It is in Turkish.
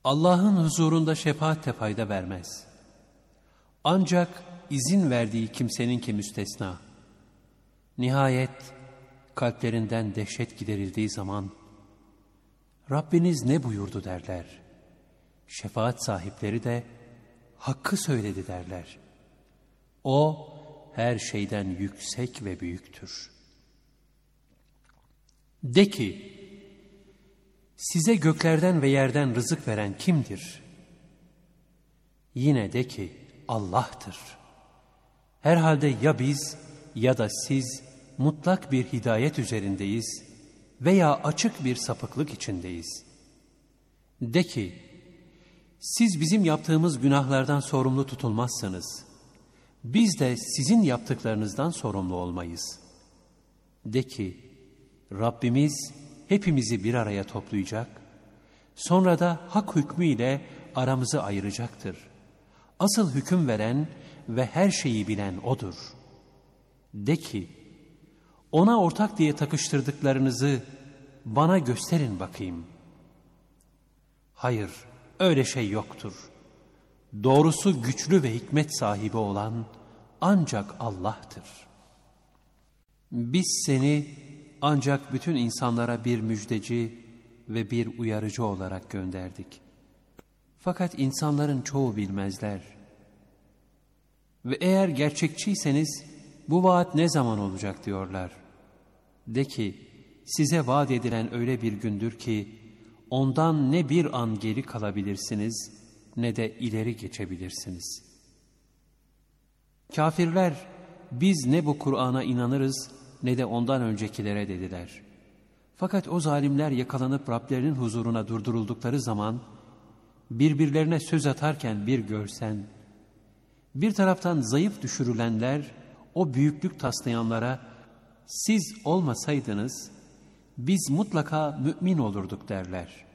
Allah'ın huzurunda şefaat de fayda vermez. Ancak izin verdiği kimseninki müstesna. Nihayet kalplerinden dehşet giderildiği zaman Rabbiniz ne buyurdu derler. Şefaat sahipleri de hakkı söyledi derler. O her şeyden yüksek ve büyüktür. De ki, size göklerden ve yerden rızık veren kimdir? Yine de ki, Allah'tır. Herhalde ya biz ya da siz mutlak bir hidayet üzerindeyiz veya açık bir sapıklık içindeyiz. De ki, siz bizim yaptığımız günahlardan sorumlu tutulmazsınız. Biz de sizin yaptıklarınızdan sorumlu olmayız. De ki, Rabbimiz hepimizi bir araya toplayacak, sonra da hak hükmüyle aramızı ayıracaktır. Asıl hüküm veren ve her şeyi bilen O'dur. De ki, ona ortak diye takıştırdıklarınızı bana gösterin bakayım. Hayır, öyle şey yoktur. Doğrusu güçlü ve hikmet sahibi olan ancak Allah'tır. Biz seni ancak bütün insanlara bir müjdeci ve bir uyarıcı olarak gönderdik. Fakat insanların çoğu bilmezler. Ve eğer gerçekçiyseniz bu vaat ne zaman olacak diyorlar. De ki, size vaat edilen öyle bir gündür ki ondan ne bir an geri kalabilirsiniz ne de ileri geçebilirsiniz. Kafirler, biz ne bu Kur'an'a inanırız ne de ondan öncekilere dediler. Fakat o zalimler yakalanıp Rablerinin huzuruna durduruldukları zaman birbirlerine söz atarken bir görsen, bir taraftan zayıf düşürülenler o büyüklük taslayanlara siz olmasaydınız biz mutlaka mümin olurduk derler.